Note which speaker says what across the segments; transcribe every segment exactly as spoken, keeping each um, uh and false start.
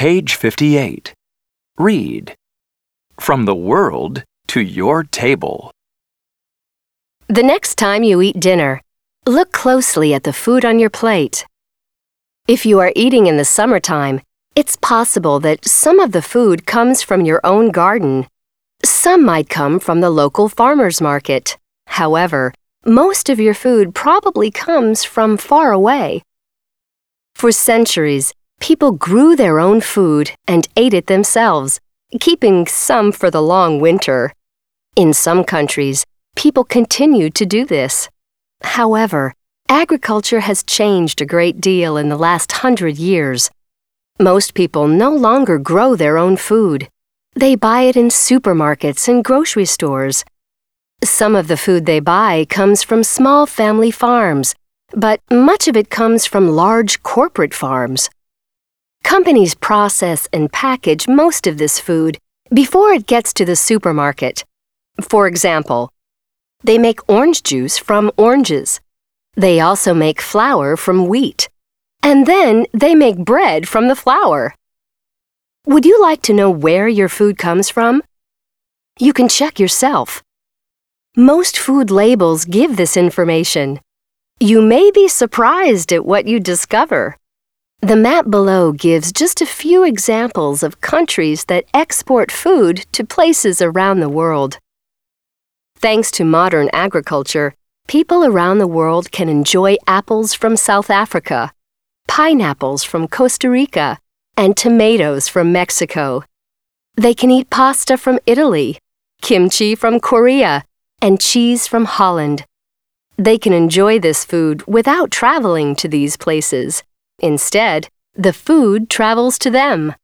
Speaker 1: Page fifty-eight. Read. From the world to your table.
Speaker 2: The next time you eat dinner, look closely at the food on your plate. If you are eating in the summertime, it's possible that some of the food comes from your own garden. Some might come from the local farmer's market. However, most of your food probably comes from far away. For centuries, people grew their own food and ate it themselves, keeping some for the long winter. In some countries, people continue to do this. However, agriculture has changed a great deal in the last hundred years. Most people no longer grow their own food. They buy it in supermarkets and grocery stores. Some of the food they buy comes from small family farms, but much of it comes from large corporate farms. Companies process and package most of this food before it gets to the supermarket. For example, they make orange juice from oranges. They also make flour from wheat. And then they make bread from the flour. Would you like to know where your food comes from? You can check yourself. Most food labels give this information. You may be surprised at what you discover. The map below gives just a few examples of countries that export food to places around the world. Thanks to modern agriculture, people around the world can enjoy apples from South Africa, pineapples from Costa Rica, and tomatoes from Mexico. They can eat pasta from Italy, kimchi from Korea, and cheese from Holland. They can enjoy this food without traveling to these places. Instead, the food travels to them.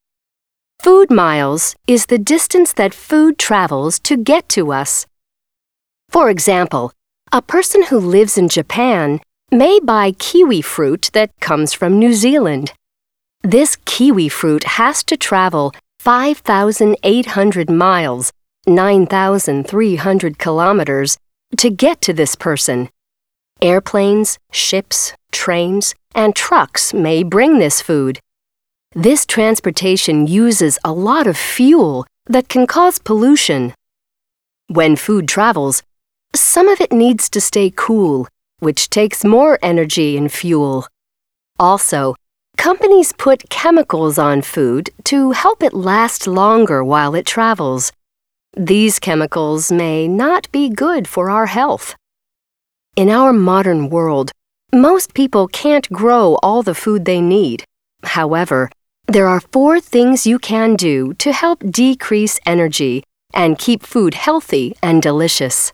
Speaker 2: Food miles is the distance that food travels to get to us. For example, a person who lives in Japan may buy kiwi fruit that comes from New Zealand. This kiwi fruit has to travel five thousand eight hundred miles, nine thousand three hundred kilometers, to get to this person. Airplanes, ships, trains, and trucks may bring this food. This transportation uses a lot of fuel that can cause pollution. When food travels, some of it needs to stay cool, which takes more energy and fuel. Also, companies put chemicals on food to help it last longer while it travels. These chemicals may not be good for our health. In our modern world, most people can't grow all the food they need. However, there are four things you can do to help decrease energy and keep food healthy and delicious.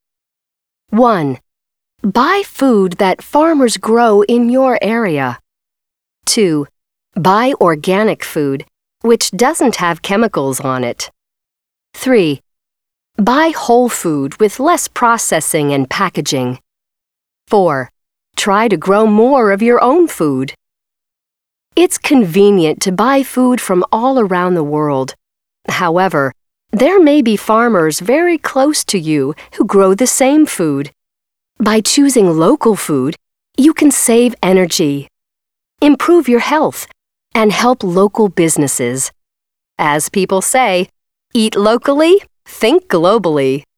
Speaker 2: one. Buy food that farmers grow in your area. two. Buy organic food, which doesn't have chemicals on it. three. Buy whole food with less processing and packaging. four. Try to grow more of your own food. It's convenient to buy food from all around the world. However, there may be farmers very close to you who grow the same food. By choosing local food, you can save energy, improve your health, and help local businesses. As people say, eat locally, think globally.